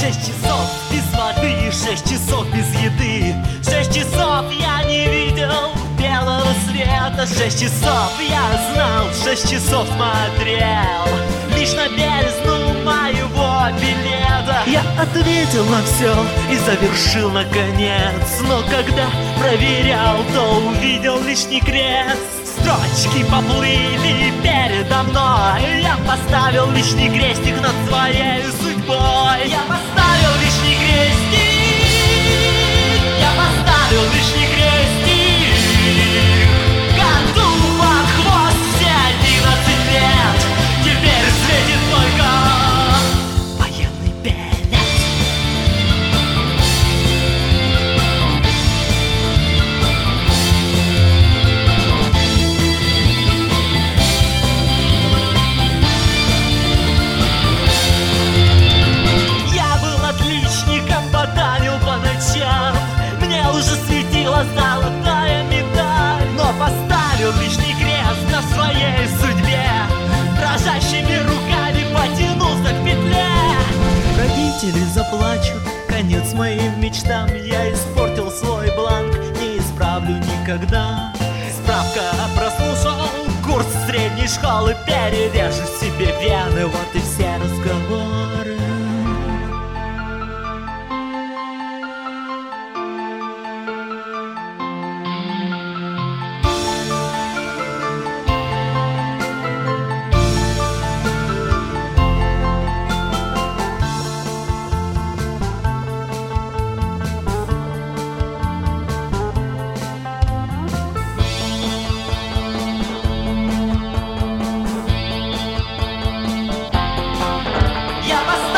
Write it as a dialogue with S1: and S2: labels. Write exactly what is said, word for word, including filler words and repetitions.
S1: Шесть часов без воды, шесть часов без еды, шесть часов я не видел белого света. Шесть часов я знал, шесть часов смотрел лишь на бездну моего билета. Я ответил на все и завершил наконец, но когда проверял, то увидел лишний крест. Строчки поплыли передо мной, я поставил лишний крестик над своей судьбой. Я поставил лишний крестик, я поставил лишний крестик. Коту под хвост все одиннадцать лет, теперь светит только военный билет. Я был отличником, ботанил по ночам, мне уже светила золотая медаль, но поставил лишний крест на своей судьбе, дрожащими руками потянулся к петле. Родители заплачут, конец моим мечтам, я испортил свой бланк, не исправлю никогда. Справка прослушал курс средней школы, перережу себе вены, вот и все разговоры. Я